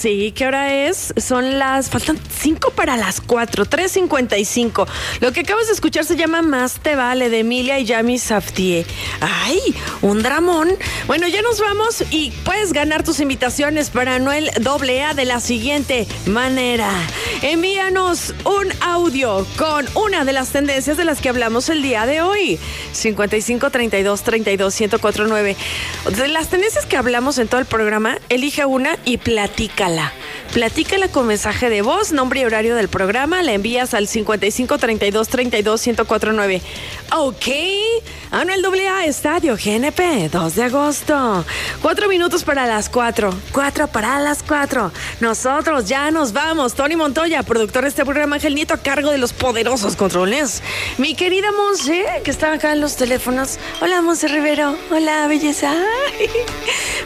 Sí, ¿qué hora es? Faltan 5 para las 4, 3:55. Lo que acabas de escuchar se llama Más te vale, de Emilia y Yami Safdie. ¡Ay! Un dramón. Bueno, ya nos vamos y puedes ganar tus invitaciones para Anuel AA de la siguiente manera. Envíanos un audio con una de las tendencias de las que hablamos el día de hoy. 55 32 32 1049. De las tendencias que hablamos en todo el programa, elige una y platícala. Platícala con mensaje de voz, nombre y horario del programa. La envías al 55 32 32 1049. Ok. Anuel AA, Estadio GNP, 2 de agosto. 4 minutos para las 4. 4 para las 4. Nosotros ya nos vamos. Tony Montoya, productor de este programa, Ángel Nieto, a cargo de los poderosos controles. Mi querida Monse, que está acá en los teléfonos. Hola, Monse Rivero. Hola, belleza.